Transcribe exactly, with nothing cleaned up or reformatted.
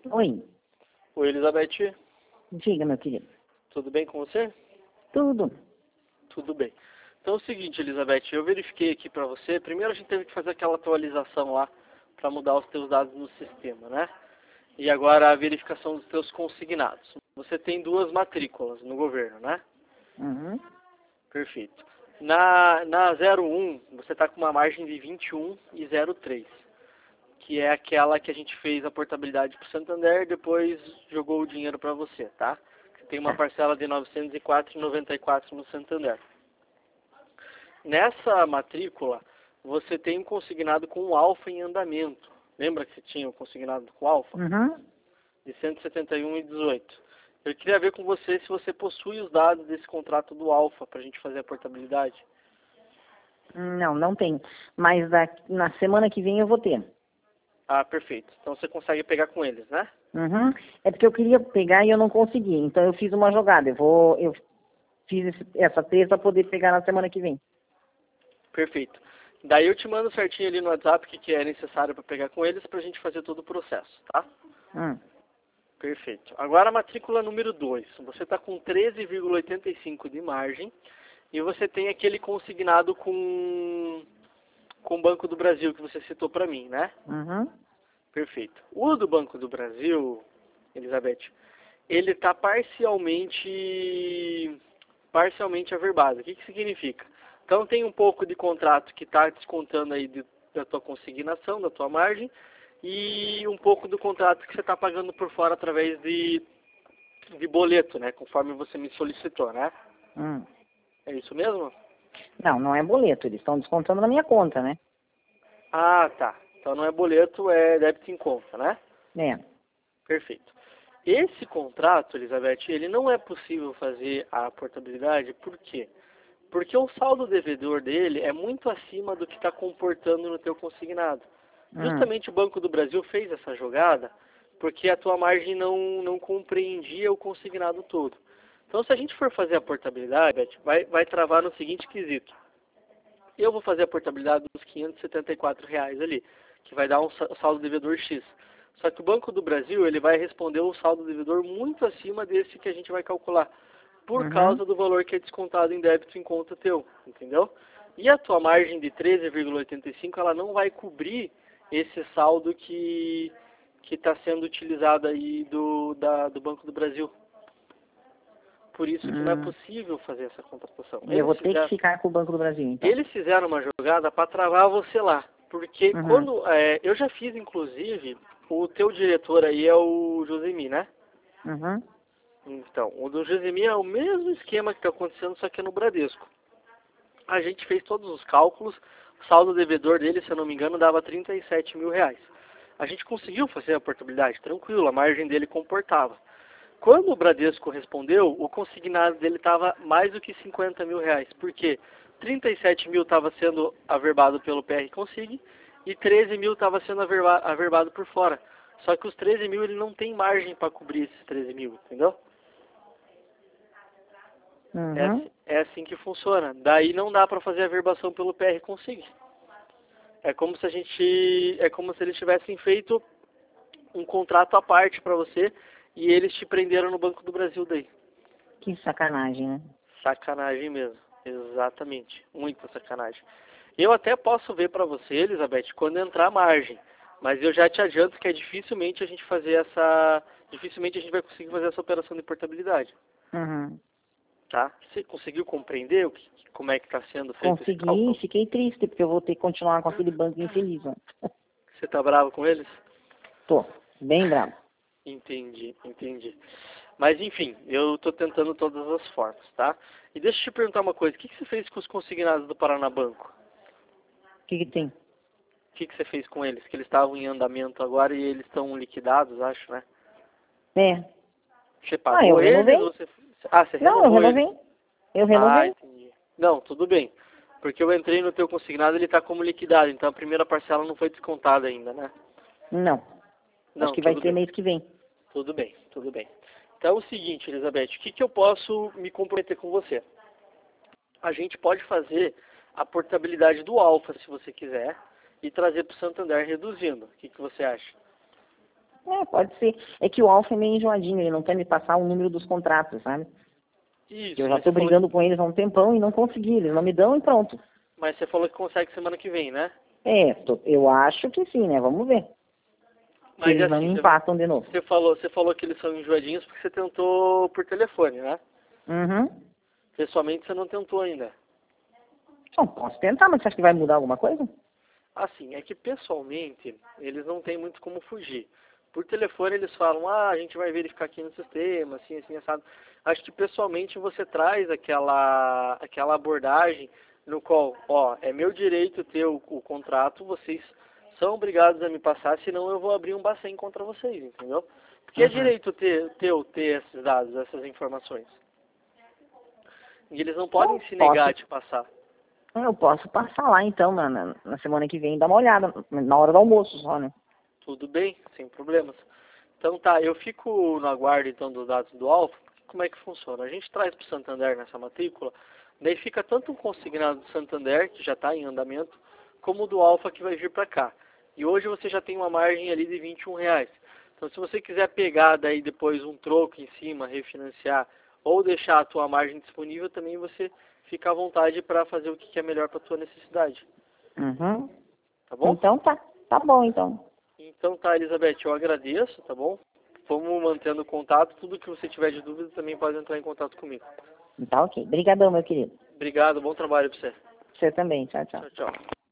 Oi, Oi, Elizabeth. diga, meu querido. Tudo bem com você? Tudo. Tudo bem. Então é o seguinte, Elizabeth, eu verifiquei aqui para você. Primeiro a gente teve que fazer aquela atualização lá para mudar os teus dados no sistema, né? E agora a verificação dos teus consignados. Você tem duas matrículas no governo, né? Uhum. Perfeito. Na, na zero um, você está com uma margem de vinte e um e zero três, que é aquela que a gente fez a portabilidade para o Santander e depois jogou o dinheiro para você, tá? Você tem uma Tá. parcela de novecentos e quatro reais e noventa e quatro centavos no Santander. Nessa matrícula, você tem um consignado com o Alfa em andamento. Lembra que você tinha o consignado com o Alfa? Uhum. De cento e setenta e um e dezoito. Eu queria ver com você se você possui os dados desse contrato do Alfa para a gente fazer a portabilidade. Não, não tem. Mas da- na semana que vem eu vou ter. Ah, perfeito. Então você consegue pegar com eles, né? Uhum. É porque eu queria pegar e eu não consegui. Então eu fiz uma jogada. Eu vou, eu fiz esse- essa três para poder pegar na semana que vem. Perfeito. Daí eu te mando certinho ali no WhatsApp o que, que é necessário para pegar com eles para a gente fazer todo o processo, tá? Hum. Perfeito. Agora a matrícula número dois. Você está com treze vírgula oitenta e cinco de margem e você tem aquele consignado com, com o Banco do Brasil que você citou para mim, né? Uhum. Perfeito. O do Banco do Brasil, Elizabeth, ele está parcialmente, parcialmente averbado. O que, que significa? Então tem um pouco de contrato que está descontando aí de, da tua consignação, da tua margem, e um pouco do contrato que você está pagando por fora através de, de boleto, né? Conforme você me solicitou, né? Hum. É isso mesmo? Não, não é boleto. Eles estão descontando na minha conta, né? Ah, tá. Então não é boleto, é débito em conta, né? É. Perfeito. Esse contrato, Elizabeth, ele não é possível fazer a portabilidade, por quê? Porque o saldo devedor dele é muito acima do que está comportando no teu consignado. Hum. Justamente o Banco do Brasil fez essa jogada porque a tua margem não, não compreendia o consignado todo. Então, se a gente for fazer a portabilidade, Beth, vai, vai travar no seguinte quesito. Eu vou fazer a portabilidade dos quinhentos e setenta e quatro reais ali, que vai dar um sa- saldo devedor X. Só que o Banco do Brasil ele vai responder um saldo devedor muito acima desse que a gente vai calcular, por Uhum. causa do valor que é descontado em débito em conta teu, entendeu? E a tua margem de treze vírgula oitenta e cinco ela não vai cobrir esse saldo que que está sendo utilizado aí do, da, do Banco do Brasil. Por isso que não é Hum. possível fazer essa contratação. E eu Eles vou ter que fizeram, ficar com o Banco do Brasil, então. eles fizeram uma jogada para travar você lá. Porque Uhum. quando. É, eu já fiz, inclusive, o teu diretor aí é o Josemi, né? Uhum. Então, o do Josemi é o mesmo esquema que está acontecendo, só que é no Bradesco. A gente fez todos os cálculos, o saldo devedor dele, se eu não me engano, dava trinta e sete mil reais. A gente conseguiu fazer a portabilidade, tranquilo, a margem dele comportava. Quando o Bradesco respondeu, o consignado dele estava mais do que cinquenta mil reais. Por quê? trinta e sete mil estava sendo averbado pelo P R Consig e treze mil estava sendo averba, averbado por fora. Só que os treze mil ele não tem margem para cobrir esses treze mil, entendeu? É Uhum. assim, é assim que funciona. Daí não dá para fazer a averbação pelo P R Consig. É como se a gente, é como se eles tivessem feito um contrato à parte para você e eles te prenderam no Banco do Brasil daí. Que sacanagem, né? Sacanagem mesmo. Exatamente. Muita sacanagem. Eu até posso ver para você, Elizabeth, quando entrar a margem. Mas eu já te adianto que é dificilmente a gente fazer essa... Dificilmente a gente vai conseguir fazer essa operação de portabilidade. Uhum. Tá? Você conseguiu compreender o que, como é que está sendo feito esse Consegui e cálculo? fiquei triste, porque eu vou ter que continuar com aquele banco infeliz, né? Você tá bravo com eles? Tô, bem bravo. Entendi, entendi. Mas enfim, eu estou tentando todas as formas, tá? E deixa eu te perguntar uma coisa. O que, que você fez com os consignados do Paraná Banco? O que que tem? O que, que você fez com eles? Que eles estavam em andamento agora e eles estão liquidados, acho, né? É. Você Ah, eu pagou eles? renovei? Você... Ah, você Não, eu renovou eles? renovei. Eu Ah, renovei. entendi. Não, tudo bem. Porque eu entrei no teu consignado, ele está como liquidado, então a primeira parcela não foi descontada ainda, né? Não. Acho Não, que vai tudo ser bem. mês que vem. Tudo bem, tudo bem. Então é o seguinte, Elizabeth, o que, que eu posso me comprometer com você? A gente pode fazer a portabilidade do Alfa, se você quiser, e trazer para o Santander reduzindo. O que, que você acha? É, pode ser. É que o Alfa é meio enjoadinho, ele não quer me passar o número dos contratos, sabe? Isso, Que eu já mas tô você falou brigando com eles há um tempão e não consegui, eles não me dão e pronto. Mas você falou que consegue semana que vem, né? É, tô- eu acho que sim, né? Vamos ver. Se Mas eles não assim, me você, empatam de novo. você falou, você falou que eles são enjoadinhos porque você tentou por telefone, né? Uhum. Pessoalmente você não tentou ainda. Bom, posso tentar, mas você acha que vai mudar alguma coisa? Assim, é que pessoalmente eles não têm muito como fugir. Por telefone eles falam, ah, a gente vai verificar aqui no sistema, assim, assim, assado. Acho que pessoalmente você traz aquela, aquela abordagem no qual, ó, é meu direito ter o, o contrato, vocês são obrigados a me passar, senão eu vou abrir um Bacen contra vocês, entendeu? Porque é Uhum. direito ter, teu ter esses dados, essas informações. E eles não podem Então, se negar posso. a te passar. Eu posso passar lá então na, na, na semana que vem e dar uma olhada, na hora do almoço só, né? Tudo bem, sem problemas. Então tá, eu fico no aguardo então dos dados do Alfa. Como é que funciona? A gente traz para o Santander nessa matrícula, daí fica tanto um consignado do Santander, que já está em andamento, como o do Alfa que vai vir para cá. E hoje você já tem uma margem ali de vinte e um reais. Então se você quiser pegar daí depois um troco em cima, refinanciar, ou deixar a tua margem disponível, também você fica à vontade para fazer o que é melhor para a tua necessidade. Uhum. Tá bom? Então tá, tá bom então. Então tá, Elizabeth, eu agradeço, tá bom? Vamos mantendo contato. Tudo que você tiver de dúvida também pode entrar em contato comigo. Tá ok. Obrigadão, meu querido. Obrigado, bom trabalho pra você. Você também. Tchau, tchau. Tchau, tchau.